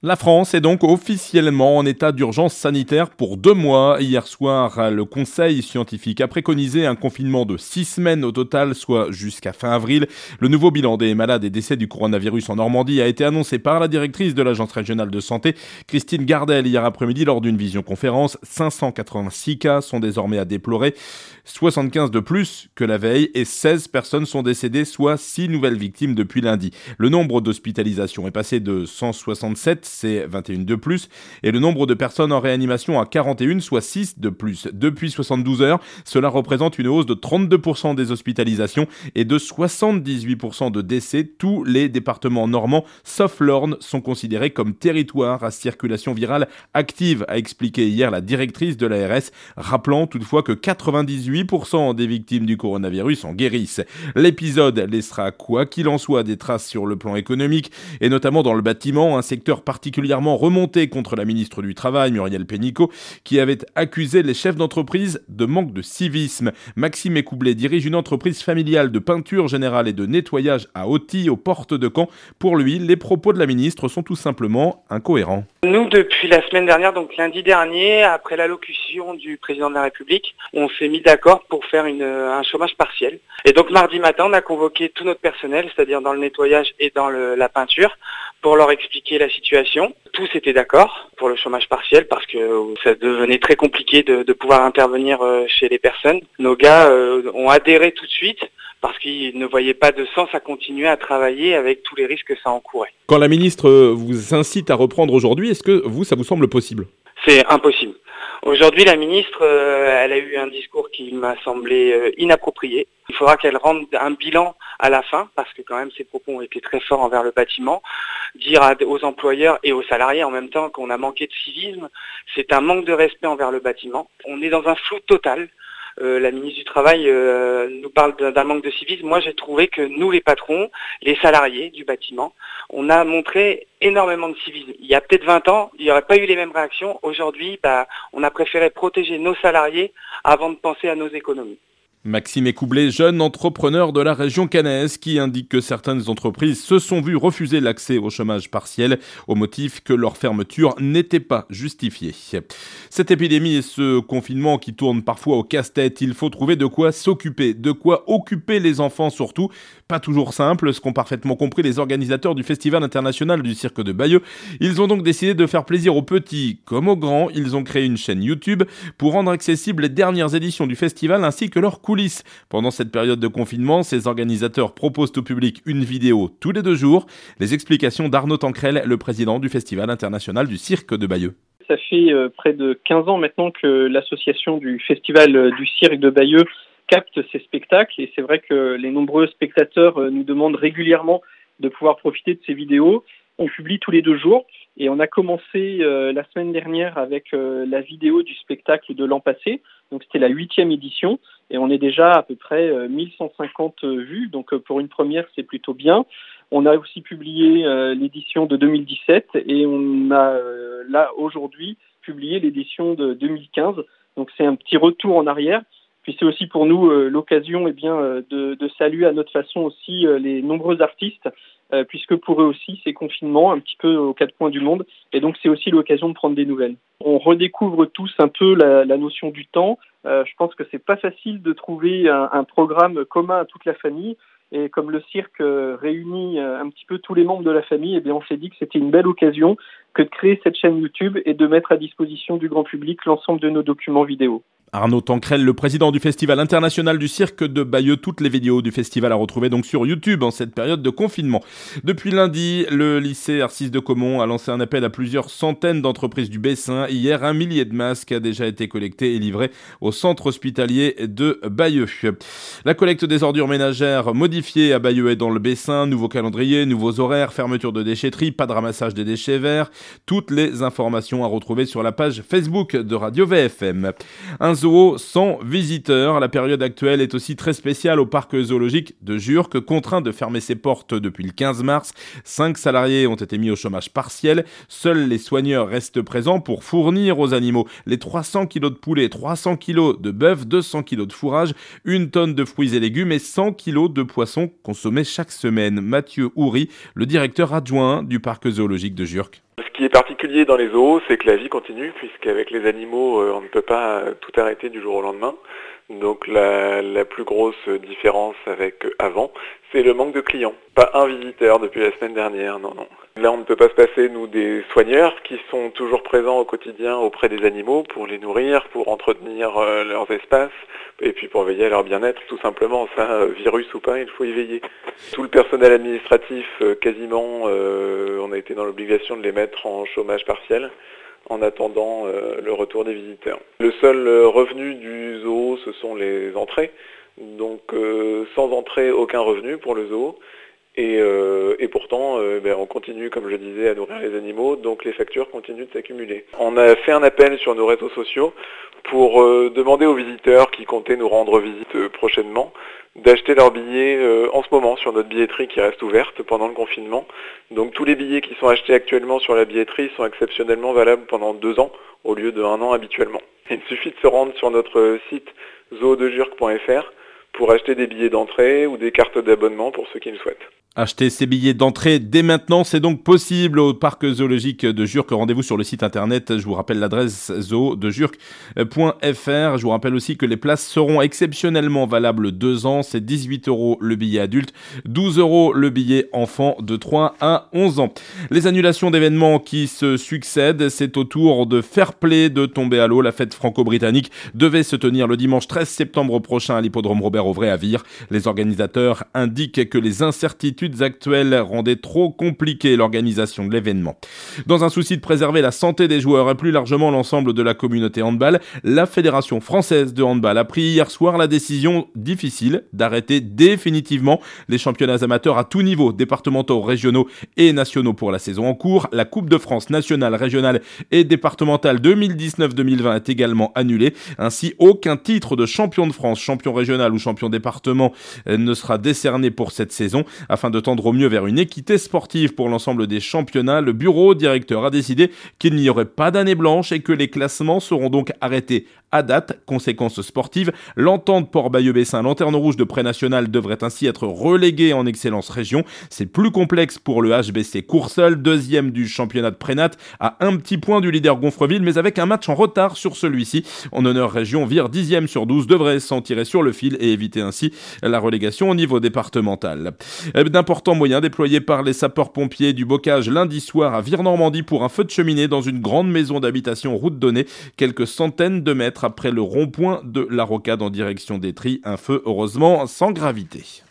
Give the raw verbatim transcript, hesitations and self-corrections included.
La France est donc officiellement en état d'urgence sanitaire pour deux mois. Hier soir, le Conseil scientifique a préconisé un confinement de six semaines au total, soit jusqu'à fin avril. Le nouveau bilan des malades et décès du coronavirus en Normandie a été annoncé par la directrice de l'Agence régionale de santé, Christine Gardel, hier après-midi lors d'une visioconférence. cinq cent quatre-vingt-six cas sont désormais à déplorer, soixante-quinze de plus que la veille et seize personnes sont décédées, soit six nouvelles victimes depuis lundi. Le nombre d'hospitalisations est passé de cent soixante-sept, c'est vingt et un de plus, et le nombre de personnes en réanimation à quarante et un, soit six de plus. Depuis soixante-douze heures, cela représente une hausse de trente-deux pour cent des hospitalisations et de soixante-dix-huit pour cent de décès. Tous les départements normands, sauf l'Orne, sont considérés comme territoires à circulation virale active, a expliqué hier la directrice de l'A R S, rappelant toutefois que quatre-vingt-dix-huit pour cent des victimes du coronavirus en guérissent. L'épisode laissera quoi qu'il en soit des traces sur le plan économique, et notamment dans le bâtiment, un secteur particulièrement particulièrement remonté contre la ministre du Travail, Muriel Pénicaud, qui avait accusé les chefs d'entreprise de manque de civisme. Maxime Écoublet dirige une entreprise familiale de peinture générale et de nettoyage à Auty, aux portes de Caen. Pour lui, les propos de la ministre sont tout simplement incohérents. Nous, depuis la semaine dernière, donc lundi dernier, après l'allocution du président de la République, on s'est mis d'accord pour faire une, un chômage partiel. Et donc mardi matin, on a convoqué tout notre personnel, c'est-à-dire dans le nettoyage et dans le, la peinture, pour leur expliquer la situation. Tous étaient d'accord pour le chômage partiel parce que ça devenait très compliqué de, de pouvoir intervenir chez les personnes. Nos gars euh, ont adhéré tout de suite parce qu'ils ne voyaient pas de sens à continuer à travailler avec tous les risques que ça encourait. Quand la ministre vous incite à reprendre aujourd'hui, est-ce que vous, ça vous semble possible ? C'est impossible. Aujourd'hui, la ministre, euh, elle a eu un discours qui m'a semblé euh, inapproprié. Il faudra qu'elle rende un bilan à la fin, parce que quand même ses propos ont été très forts envers le bâtiment. Dire à, aux employeurs et aux salariés en même temps qu'on a manqué de civisme, c'est un manque de respect envers le bâtiment. On est dans un flou total. Euh, la ministre du Travail euh, nous parle d'un manque de civisme. Moi, j'ai trouvé que nous, les patrons, les salariés du bâtiment, on a montré énormément de civisme. Il y a peut-être vingt ans, il n'y aurait pas eu les mêmes réactions. Aujourd'hui, bah, on a préféré protéger nos salariés avant de penser à nos économies. Maxime Écoublet, jeune entrepreneur de la région caennaise, qui indique que certaines entreprises se sont vues refuser l'accès au chômage partiel au motif que leur fermeture n'était pas justifiée. Cette épidémie et ce confinement qui tournent parfois au casse-tête, il faut trouver de quoi s'occuper, de quoi occuper les enfants surtout. Pas toujours simple, ce qu'ont parfaitement compris les organisateurs du Festival international du cirque de Bayeux. Ils ont donc décidé de faire plaisir aux petits comme aux grands. Ils ont créé une chaîne YouTube pour rendre accessibles les dernières éditions du festival ainsi que leurs coulisses. Pendant cette période de confinement, ces organisateurs proposent au public une vidéo tous les deux jours. Les explications d'Arnaud Tancrel, le président du Festival international du cirque de Bayeux. Ça fait euh, près de quinze ans maintenant que l'association du Festival euh, du cirque de Bayeux capte ces spectacles et c'est vrai que les nombreux spectateurs euh, nous demandent régulièrement de pouvoir profiter de ces vidéos. On publie tous les deux jours et on a commencé euh, la semaine dernière avec euh, la vidéo du spectacle de l'an passé. Donc c'était la huitième édition et on est déjà à peu près euh, mille cent cinquante vues. Donc euh, pour une première, c'est plutôt bien. On a aussi publié euh, l'édition de deux mille dix-sept et on a euh, là aujourd'hui publié l'édition de deux mille quinze. Donc c'est un petit retour en arrière. Puis c'est aussi pour nous euh, l'occasion eh bien, euh, de, de saluer à notre façon aussi euh, les nombreux artistes, euh, puisque pour eux aussi c'est confinement un petit peu aux quatre coins du monde. Et donc c'est aussi l'occasion de prendre des nouvelles. On redécouvre tous un peu la, la notion du temps. Euh, je pense que c'est pas facile de trouver un, un programme commun à toute la famille. Et comme le cirque euh, réunit euh, un petit peu tous les membres de la famille, eh bien on s'est dit que c'était une belle occasion que de créer cette chaîne YouTube et de mettre à disposition du grand public l'ensemble de nos documents vidéo. Arnaud Tancrel, le président du Festival international du cirque de Bayeux. Toutes les vidéos du festival à retrouver donc sur YouTube en cette période de confinement. Depuis lundi, le lycée Arcis de Caumont a lancé un appel à plusieurs centaines d'entreprises du Bessin. Hier, un millier de masques a déjà été collecté et livré au centre hospitalier de Bayeux. La collecte des ordures ménagères modifiée à Bayeux et dans le Bessin. Nouveau calendrier, nouveaux horaires, fermeture de déchetterie, pas de ramassage des déchets verts. Toutes les informations à retrouver sur la page Facebook de Radio V F M. Un zoo sans visiteurs. La période actuelle est aussi très spéciale au parc zoologique de Jurques, contraint de fermer ses portes depuis le quinze mars. Cinq salariés ont été mis au chômage partiel. Seuls les soigneurs restent présents pour fournir aux animaux les trois cents kilos de poulet, trois cents kilos de bœuf, deux cents kilos de fourrage, une tonne de fruits et légumes et cent kilos de poissons consommés chaque semaine. Mathieu Houry, le directeur adjoint du parc zoologique de Jurques. Ce qui est particulier dans les zoos, c'est que la vie continue, puisqu'avec les animaux, euh, on ne peut pas tout arrêter du jour au lendemain. Donc la, la plus grosse différence avec avant, c'est le manque de clients. Pas un visiteur depuis la semaine dernière, non, non. Là, on ne peut pas se passer, nous, des soigneurs qui sont toujours présents au quotidien auprès des animaux pour les nourrir, pour entretenir euh, leurs espaces, et puis pour veiller à leur bien-être, tout simplement. Ça, euh, virus ou pas, il faut y veiller. Tout le personnel administratif, euh, quasiment, euh, on a été dans l'obligation de les mettre en chômage partiel, en attendant euh, le retour des visiteurs. Le seul euh, revenu du zoo, ce sont les entrées. Donc euh, sans entrée, aucun revenu pour le zoo. Et, euh, et pourtant, euh, ben, on continue, comme je disais, à nourrir les animaux, donc les factures continuent de s'accumuler. On a fait un appel sur nos réseaux sociaux pour euh, demander aux visiteurs qui comptaient nous rendre visite euh, prochainement d'acheter leurs billets euh, en ce moment sur notre billetterie qui reste ouverte pendant le confinement. Donc tous les billets qui sont achetés actuellement sur la billetterie sont exceptionnellement valables pendant deux ans au lieu de un an habituellement. Il suffit de se rendre sur notre site zoo de jurk point f r pour acheter des billets d'entrée ou des cartes d'abonnement pour ceux qui le souhaitent. Acheter ses billets d'entrée dès maintenant, c'est donc possible au parc zoologique de Jurk. Rendez-vous sur le site internet, je vous rappelle l'adresse zoo de jurk point f r. Je vous rappelle aussi que les places seront exceptionnellement valables deux ans, c'est dix-huit euros le billet adulte, douze euros le billet enfant de trois à onze ans. Les annulations d'événements qui se succèdent, c'est au tour de Fairplay de tomber à l'eau. La fête franco-britannique devait se tenir le dimanche treize septembre prochain à l'hippodrome Robert-Auvray à Vire. Les organisateurs indiquent que les incertitudes actuelles rendaient trop compliquée l'organisation de l'événement. Dans un souci de préserver la santé des joueurs et plus largement l'ensemble de la communauté handball, la Fédération française de handball a pris hier soir la décision difficile d'arrêter définitivement les championnats amateurs à tout niveau, départementaux, régionaux et nationaux pour la saison en cours. La Coupe de France nationale, régionale et départementale deux mille dix-neuf deux mille vingt est également annulée. Ainsi, aucun titre de champion de France, champion régional ou champion département ne sera décerné pour cette saison. Afin de tendre au mieux vers une équité sportive pour l'ensemble des championnats, le bureau directeur a décidé qu'il n'y aurait pas d'année blanche et que les classements seront donc arrêtés à date. Conséquence sportive, l'entente Port-Bayeux-Bessin, Lanterne Rouge de pré-national devrait ainsi être reléguée en excellence région. C'est plus complexe pour le H B C Courseul, deuxième du championnat de prénat, à un petit point du leader Gonfreville, mais avec un match en retard sur celui-ci. En honneur région, Vire dixième sur douze devrait s'en tirer sur le fil et éviter ainsi la relégation au niveau départemental. D'importants moyens déployés par les sapeurs-pompiers du Bocage lundi soir à Vire-Normandie pour un feu de cheminée dans une grande maison d'habitation route Donnée, quelques centaines de mètres après le rond-point de la Rocade en direction d'Étry. Un feu heureusement sans gravité.